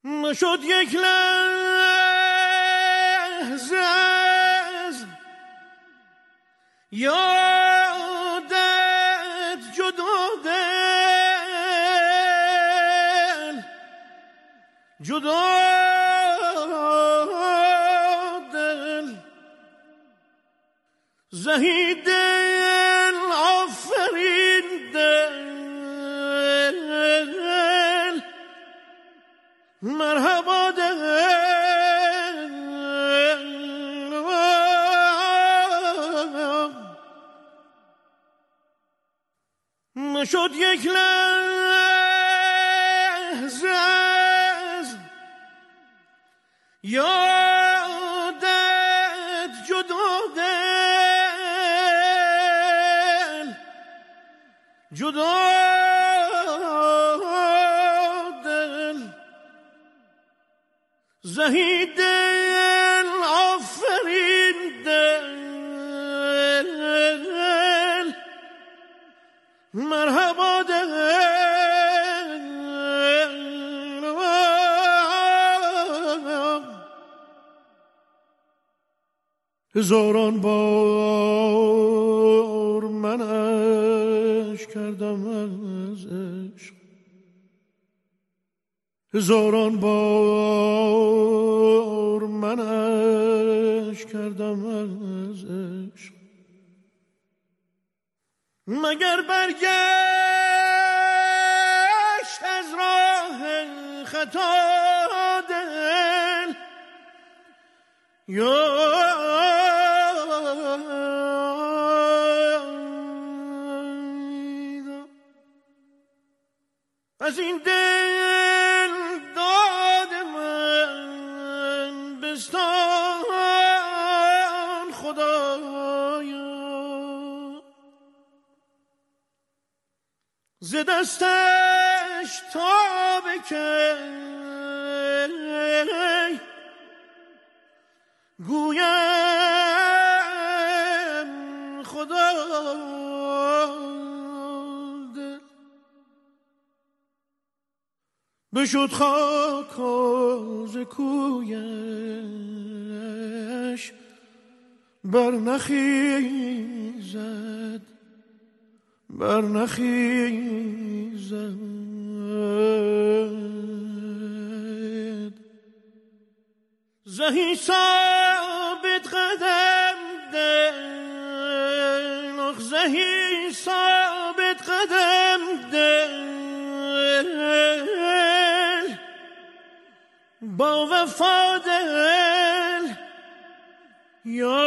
نشد یک لحظه از یادت جدا دل زهی دل آفرین دل مرحبا دل نشد یک لحظه از یادت جدا دل زهی دل آفرین دل مرحبا دل هزاران بار منش کردم از عشق هزاران بار منش کردم از عشق مگر برگشت از راه خطا دل یا از این دل داد من بستان خدایا ز دستش تا بکی گویم خدا دل بشد خاک ز کویش برنخیزد زهی ثابت قدم دل زهی ثابت قدم دل با وفا دل یا